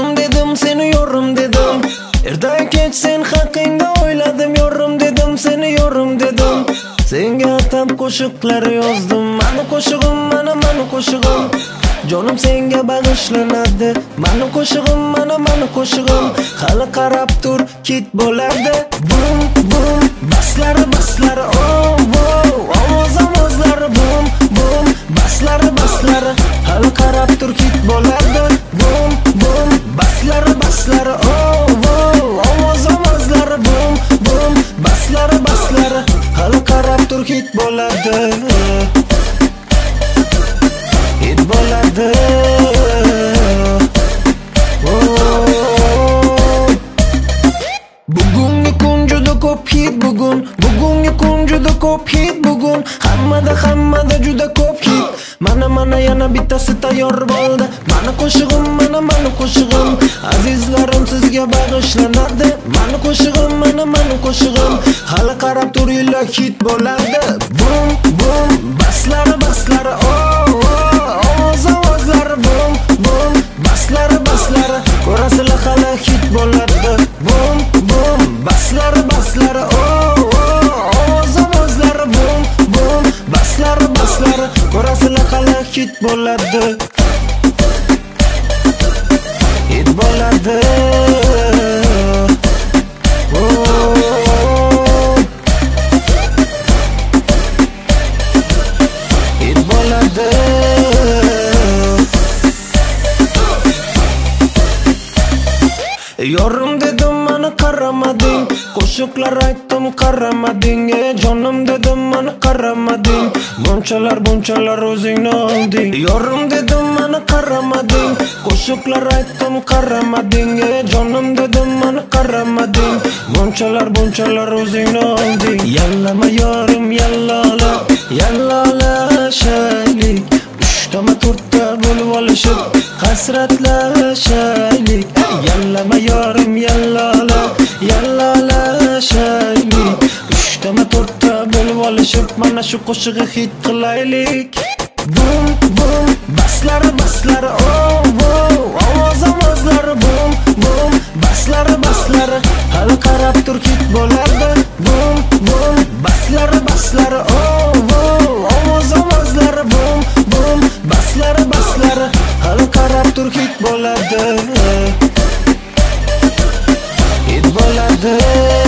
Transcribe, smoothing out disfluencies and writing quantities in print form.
Yorum dedim, seni yorum dedim. Erdan kech sen haqingda o'yladim, yorum dedim, seni yorum dedim. Senga atab qo'shiqlar yozdim, mani qo'shig'im, mani qo'shig'im. Jonim senga bag'ishlanadi, mani qo'shig'im, mani qo'shig'im. Hali qarab tur, kit bo'lardi. Bum bum, baslari oh wow, ovozlari bum bum, baslari hali qarab tur, kit bo'lardi. Bum bum, baslari oh wow, ovozlari bum bum, baslari hali qarab tur, kit bo'lardi. Hit bo'ladi. Bugungi kun juda ko'p hit bugungi kun juda ko'p hit bugun. Hammada juda ko'p hit. Mana yana bittasi tayyor bo'ldi. Mani qo'shig'im, mani qo'shig'im. Azizlarim sizga bag'ishlanadi. Mani qo'shig'im, mani qo'shig'im. Hali qarab turinglar, hit bo'ladi. Bum bum, baslari oh ovozlari bum bum, baslari ko'rasizlar, hali hit bo'ladi. Bum bum, baslari oh ovozlari bum bum, baslari ko'rasizlar, hali hit bo'ladi. Hit bo'ladi. Hit bo'ladi. Yorum dedim, mani qaramading. Qo'shiqlar aytdim, qaramading. Jonim dedim, mani qaramading. Bunchalar o'zingni olding. Yorum dedim, mani qaramading. Qo'shiqlar aytdim, qaramading. Jonim dedim, mani qaramading. Bunchalar o'zingni olding. Yallama yorim, yallola shaylik. Uchtama to'rtta bo'lib olishib hasratlashaylik. Yallama yorim, yallola shaylik. Uchtama to'rtta bo'lib olishib mana shu qo'shig'i hit qilaylik. Bum bum, baslari oh wow, ovozlari bum bum, baslari hali qarab tur, hit bo'lardi. Bum bum, baslari oh wow, ovozlari bum bum, baslari hali qarab tur, hit bo'ladi. Hit bo'ladi.